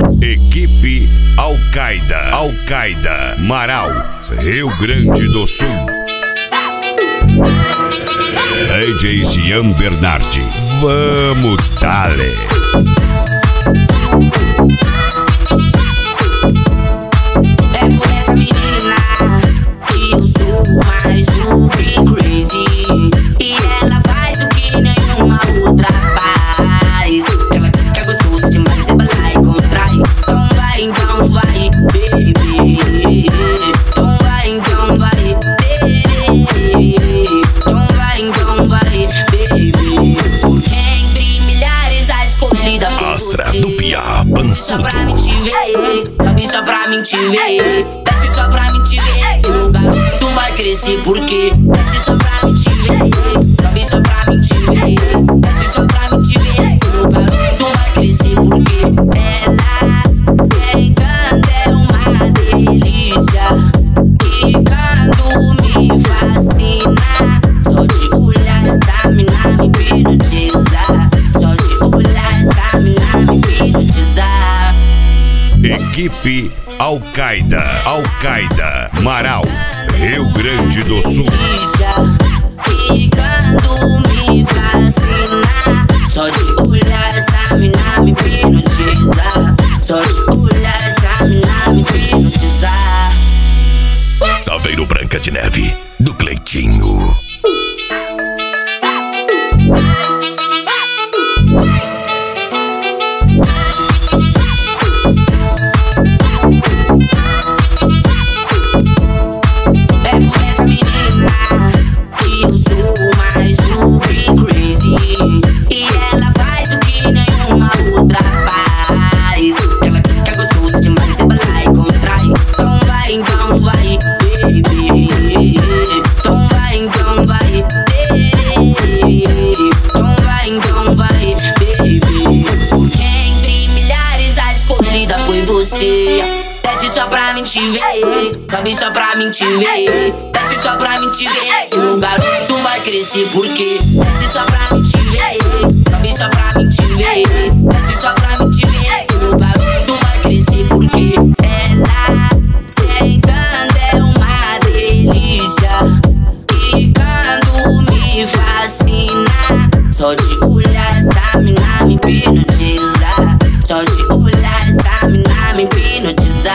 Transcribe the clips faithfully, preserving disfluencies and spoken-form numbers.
Equipe Al-Qaeda, Al-Qaeda, Marau, Rio Grande do Sul. D J Gian Bernardi, vamos dale. É por essa menina que eu sou mais do que crazy. E ela faz o que nenhuma outra faz. Ela fica gostosa demais, você bala e contrai. Então vai, então vai, baby. Então vai, então vai, baby. Então vai, então vai, baby. Entre milhares a escolhida foi Astra você. do Pia, Só Pansudo. pra mim te ver, sabe, só pra mim te ver. Desce só pra mim te ver. O garoto vai crescer porque desce só pra mim te ver. Sabe, só pra mim te ver. Desce só pra mim te ver. O garoto vai crescer porque ela sentando é uma delícia. E quando me fascina, só de olhar essa mina me hipnotiza. Só de olhar essa mina me hipnotiza. Equipe Al-Qaeda, Al-Qaeda, Marau, Rio Grande do Sul. E quando me fascina, só de olhar essa mina me hipnotiza. Só de olhar essa mina me hipnotiza. Saveiro Branca de Neve, do Cleitinho. É por essa menina que eu sou mais do que crazy. E ela faz o que nenhuma outra faz. Ela fica gostosa demais, você bala e contrai. Então vai, então vai, baby. Então vai, então vai, baby. Então vai, então vai, baby. Porque entre milhares a escolhida foi você. Desce só pra mim te ver, sobe só pra mim te ver. Desce só pra mim te ver. O garoto vai crescer porque desce só pra mim te ver, sobe só pra mim te ver. Desce só pra mim te ver. O garoto vai crescer porque ela sentando é uma delícia. E quando me fascina, só de olhar essa mina me hipnotiza. Só de olhar essa mina me hipnotiza.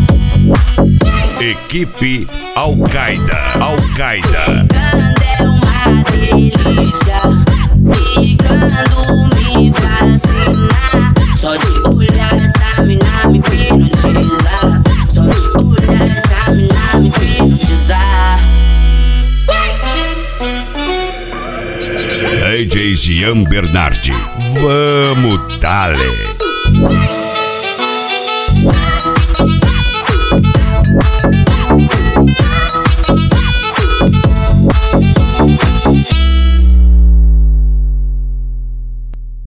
Equipe Al-Qaeda, Al-Qaeda. Quando é uma delícia. E quando me fascina, só de olhar essa mina me hipnotiza. Só de olhar essa mina me hipnotiza. D J Gian Bernardi, vamos dale.